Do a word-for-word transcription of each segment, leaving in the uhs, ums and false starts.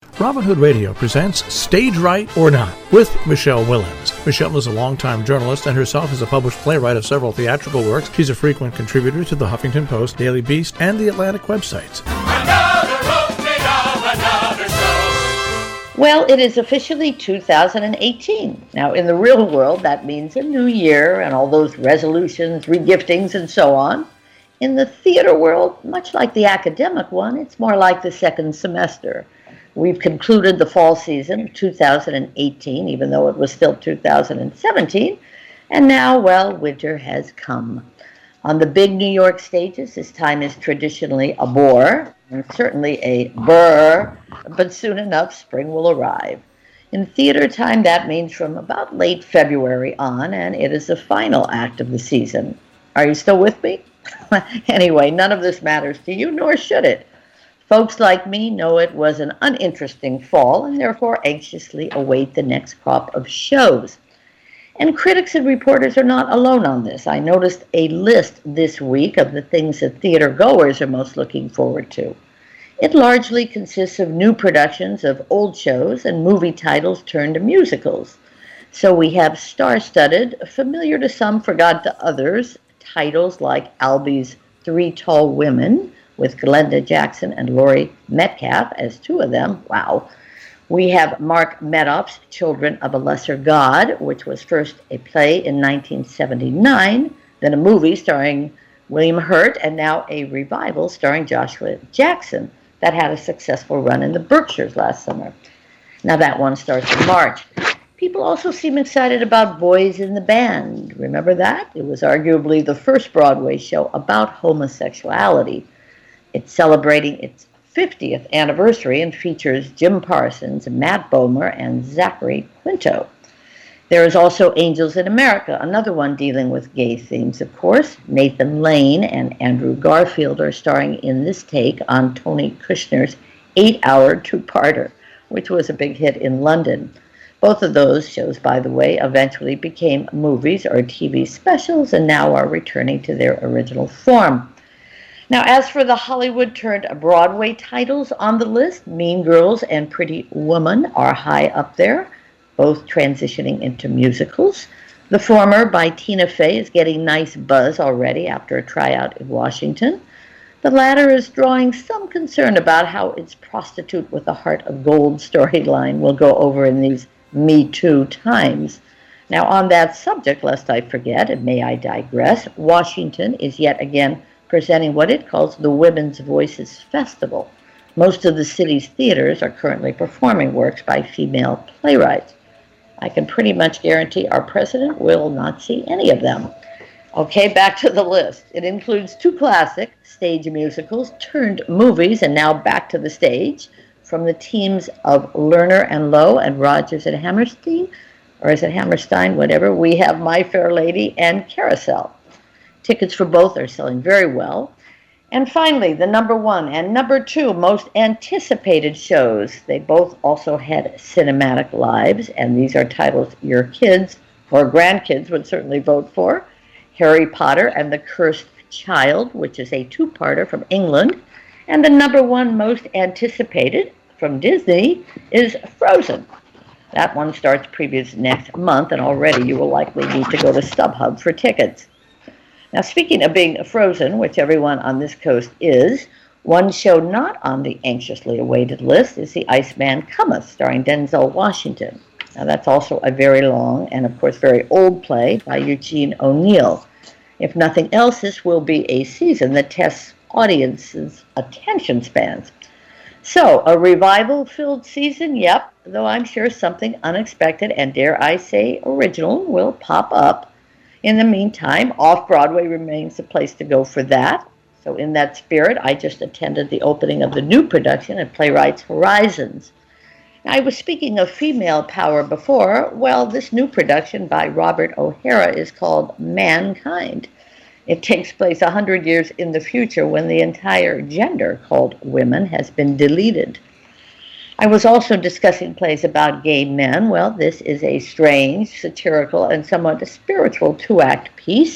Robin Hood Radio presents Stage Right or Not with Michelle Willens. Michelle is a longtime journalist and herself is a published playwright of several theatrical works. She's a frequent contributor to the Huffington Post, Daily Beast, and the Atlantic websites. Another opening of another show. Well, it is officially two thousand eighteen. Now, in the real world, that means a new year and all those resolutions, regiftings, and so on. In the theater world, much like the academic one, it's more like the second semester. We've concluded the fall season of two thousand eighteen, even though it was still two thousand seventeen, and now, well, winter has come. On the big New York stages, this time is traditionally a bore, and certainly a burr, but soon enough, spring will arrive. In theater time, that means from about late February on, and it is the final act of the season. Are you still with me? Anyway, none of this matters to you, nor should it. Folks like me know it was an uninteresting fall and therefore anxiously await the next crop of shows. And critics and reporters are not alone on this. I noticed a list this week of the things that theater goers are most looking forward to. It largely consists of new productions of old shows and movie titles turned to musicals. So we have star-studded, familiar to some, forgotten to others, titles like Albie's Three Tall Women, with Glenda Jackson and Laurie Metcalf as two of them. Wow. We have Mark Medoff's Children of a Lesser God, which was first a play in nineteen seventy-nine, then a movie starring William Hurt, and now a revival starring Joshua Jackson that had a successful run in the Berkshires last summer. Now that one starts in March. People also seem excited about Boys in the Band. Remember that? It was arguably the first Broadway show about homosexuality. It's celebrating its fiftieth anniversary and features Jim Parsons, Matt Bomer, and Zachary Quinto. There is also Angels in America, another one dealing with gay themes, of course. Nathan Lane and Andrew Garfield are starring in this take on Tony Kushner's eight-hour two-parter, which was a big hit in London. Both of those shows, by the way, eventually became movies or T V specials and now are returning to their original form. Now, as for the Hollywood-turned-Broadway titles on the list, Mean Girls and Pretty Woman are high up there, both transitioning into musicals. The former, by Tina Fey, is getting nice buzz already after a tryout in Washington. The latter is drawing some concern about how its prostitute with a heart of gold storyline will go over in these Me Too times. Now, on that subject, lest I forget, and may I digress, Washington is yet again presenting what it calls the Women's Voices Festival. Most of the city's theaters are currently performing works by female playwrights. I can pretty much guarantee our president will not see any of them. Okay, back to the list. It includes two classic stage musicals turned movies, and now back to the stage, from the teams of Lerner and Lowe and Rodgers and Hammerstein, or is it Hammerstein, whatever. We have My Fair Lady and Carousel. Tickets for both are selling very well. And finally, the number one and number two most anticipated shows. They both also had cinematic lives, and these are titles your kids or grandkids would certainly vote for. Harry Potter and the Cursed Child, which is a two-parter from England. And the number one most anticipated from Disney is Frozen. That one starts previous next month, and already you will likely need to go to StubHub for tickets. Now, speaking of being frozen, which everyone on this coast is, one show not on the anxiously awaited list is The Iceman Cometh, starring Denzel Washington. Now, that's also a very long and, of course, very old play by Eugene O'Neill. If nothing else, this will be a season that tests audiences' attention spans. So, a revival-filled season, yep, though I'm sure something unexpected and, dare I say, original will pop up. In the meantime, Off-Broadway remains the place to go for that. So in that spirit, I just attended the opening of the new production at Playwrights Horizons. I was speaking of female power before. Well, this new production by Robert O'Hara is called Mankind. It takes place one hundred years in the future when the entire gender called women has been deleted. I was also discussing plays about gay men. Well, this is a strange, satirical, and somewhat spiritual two-act piece.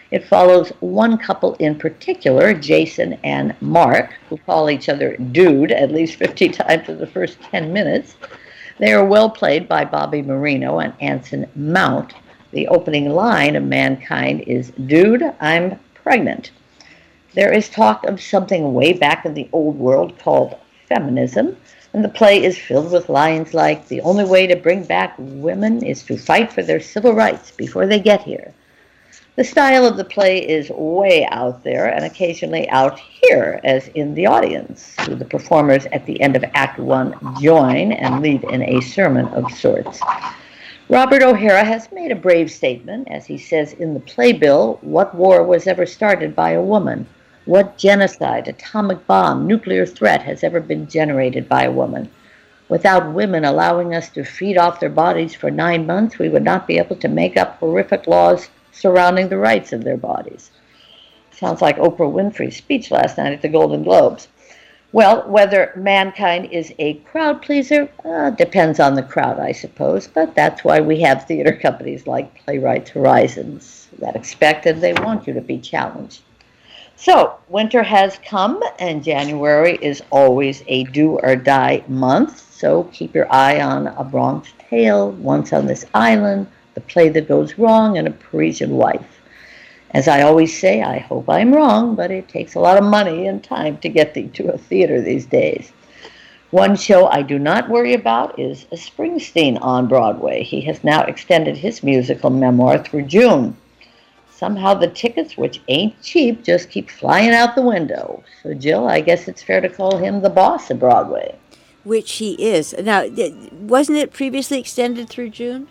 It follows one couple in particular, Jason and Mark, who call each other dude at least fifty times in the first ten minutes. They are well played by Bobby Marino and Anson Mount. The opening line of Mankind is, "Dude, I'm pregnant." There is talk of something way back in the old world called feminism, and the play is filled with lines like, "The only way to bring back women is to fight for their civil rights before they get here." The style of the play is way out there and occasionally out here, as in the audience, who the performers at the end of Act One join and lead in a sermon of sorts. Robert O'Hara has made a brave statement, as he says in the playbill, "What war was ever started by a woman? What genocide, atomic bomb, nuclear threat has ever been generated by a woman? Without women allowing us to feed off their bodies for nine months, we would not be able to make up horrific laws surrounding the rights of their bodies." Sounds like Oprah Winfrey's speech last night at the Golden Globes. Well, whether Mankind is a crowd pleaser uh, depends on the crowd, I suppose, but that's why we have theater companies like Playwrights Horizons that expect and they want you to be challenged. So, winter has come, and January is always a do-or-die month, so keep your eye on A Bronx Tale, Once on This Island, The Play That Goes Wrong, and A Parisian Wife. As I always say, I hope I'm wrong, but it takes a lot of money and time to get thee to a theater these days. One show I do not worry about is Springsteen on Broadway. He has now extended his musical memoir through June. Somehow the tickets, which ain't cheap, just keep flying out the window. So, Jill, I guess it's fair to call him the boss of Broadway. Which he is. Now, wasn't it previously extended through June?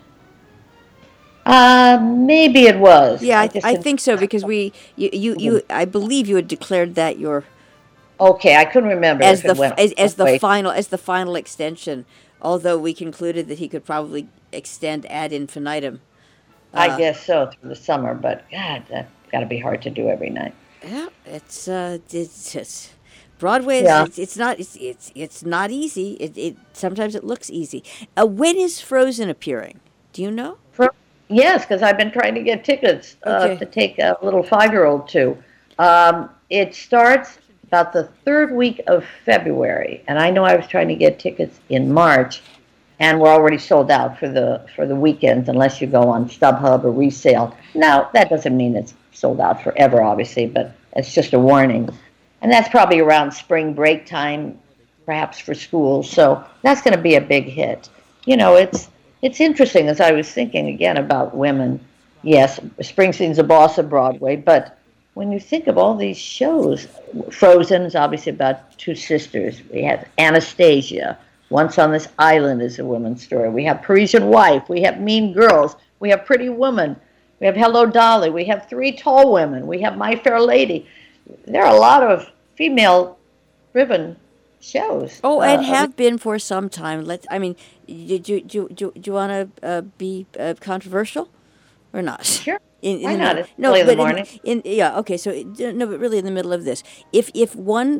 Uh, maybe it was. Yeah, I, I, I think so, because we, you, you, you, I believe you had declared that your okay. I couldn't remember as if it the went as, as the way. final as the final extension. Although we concluded that he could probably extend ad infinitum. I Uh, guess so through the summer, but God, that's got to be hard to do every night. Yeah, it's uh, it's just Broadway. Is, Yeah. it's, it's not it's it's it's not easy. It it sometimes it looks easy. Uh, when is Frozen appearing? Do you know? For, yes, because I've been trying to get tickets uh, Okay. to take a little five-year-old to. Um, it starts about the third week of February, and I know I was trying to get tickets in March, and we're already sold out for the for the weekends unless you go on StubHub or resale. Now, that doesn't mean it's sold out forever, obviously, but it's just a warning. And that's probably around spring break time, perhaps for school. So that's going to be a big hit. You know, it's it's interesting as I was thinking again about women. Yes, Springsteen's the boss of Broadway, but when you think of all these shows, Frozen is obviously about two sisters. We have Anastasia. Once on This Island is a woman's story. We have Parisian Wife. We have Mean Girls. We have Pretty Woman. We have Hello Dolly. We have Three Tall Women. We have My Fair Lady. There are a lot of female-driven shows. Oh, Uh, and have been for some time. Let I mean, do do do do, do you want to uh, be uh, controversial or not? Sure. In, in Why the not? middle- It's no, early in the but morning. In, in yeah, okay. So it- no, but really in the middle of this, if if one,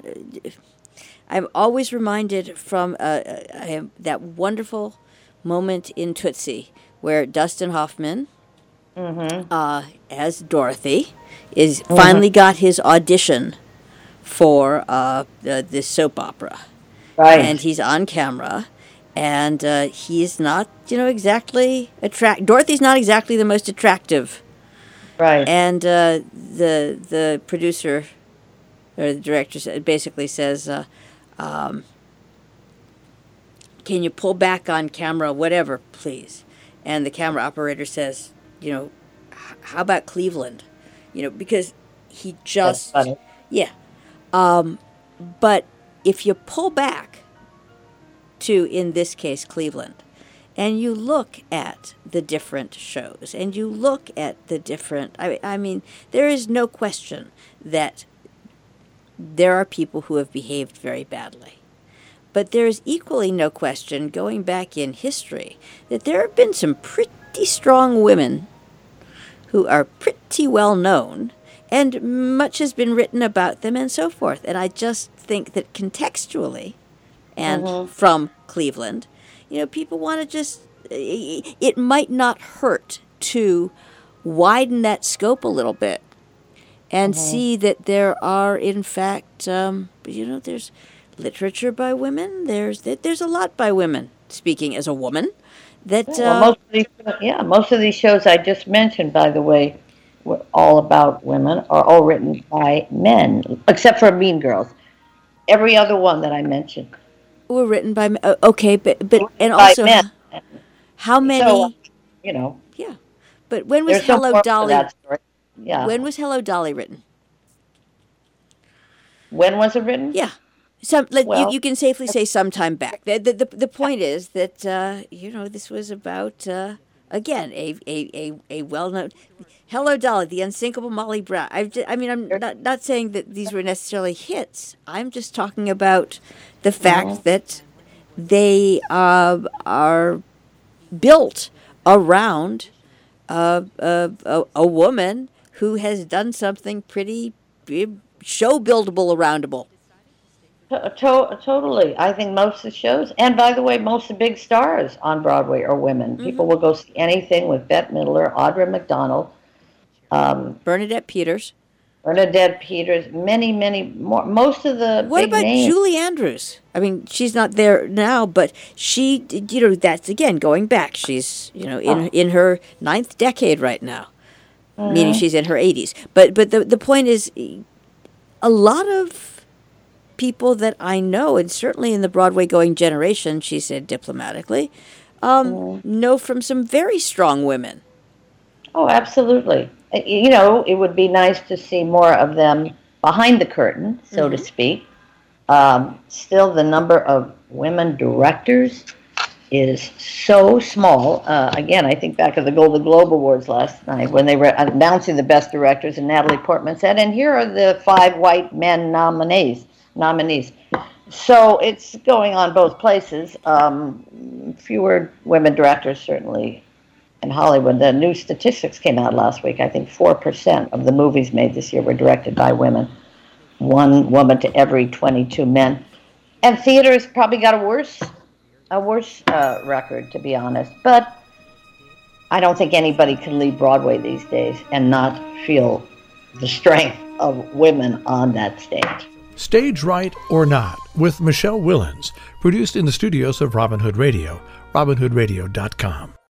I'm always reminded from uh, uh, that wonderful moment in Tootsie where Dustin Hoffman, Mm-hmm. uh, as Dorothy, is finally got his audition for uh, the, this soap opera. Right. And he's on camera, and uh, he's not, you know, exactly attract. Dorothy's not exactly the most attractive, right. and uh, the the producer or the director sa- basically says, uh, um, "Can you pull back on camera, whatever, please?" And the camera operator says, "You know, h- how about Cleveland? You know, because he That's just funny. yeah." Um, but if you pull back to, in this case, Cleveland, and you look at the different shows, and you look at the different, I, I mean, there is no question that there are people who have behaved very badly. But there is equally no question, going back in history, that there have been some pretty strong women who are pretty well known, and much has been written about them and so forth. And I just think that contextually, and Mhm. from Cleveland, you know, people want to just, it might not hurt to widen that scope a little bit and Mm-hmm. see that there are, in fact, um, you know, there's literature by women. There's there's a lot by women. Speaking as a woman, that Well, uh, most of these, yeah, most of these shows I just mentioned, by the way, were all about women, are all written by men, except for Mean Girls. Every other one that I mentioned, were written by men. Uh, okay, but but and by also, men. how many? So, you know, Yeah, but when was there's some Hello more to Dolly? that story. Yeah. When was Hello Dolly written? When was it written? Yeah. Some, like, Well- you, you can safely say sometime back. The, the, the, the point is that, uh, you know, this was about, uh, again, a, a, a, a well-known... Hello, Dolly, the unsinkable Molly Brown. I've, ju- I mean, I'm not, not saying that these were necessarily hits. I'm just talking about the fact that they uh, are built around uh, uh, a, a woman who has done something pretty eh, show-buildable, aroundable. To- to- totally. I think most of the shows, and by the way, most of the big stars on Broadway are women. People will go see anything with Bette Midler, Audra McDonald, um, Bernadette Peters. Bernadette Peters, many, many more. Most of the What big about names. Julie Andrews? I mean, she's not there now, but she, you know, that's again going back. She's, you know, in Oh. in her ninth decade right now, Mm-hmm. meaning she's in her eighties. But but the the point is, a lot of people that I know, and certainly in the Broadway going generation, she said diplomatically, um, Mm-hmm. know from some very strong women. Oh, absolutely. Uh, You know, it would be nice to see more of them behind the curtain, so to speak. Um, still, the number of women directors is so small. Uh, again, I think back of the Golden Globe Awards last night when they were announcing the best directors, and Natalie Portman said, "And here are the five white men nominees." Nominees. So it's going on both places. Um, fewer women directors, certainly, in Hollywood. The new statistics came out last week. I think four percent of the movies made this year were directed by women. One woman to every twenty-two men. And theater's probably got a worse, a worse uh, record, to be honest. But I don't think anybody can leave Broadway these days and not feel the strength of women on that stage. Stage Right or Not with Michelle Willens, produced in the studios of Robin Hood Radio, robin hood radio dot com.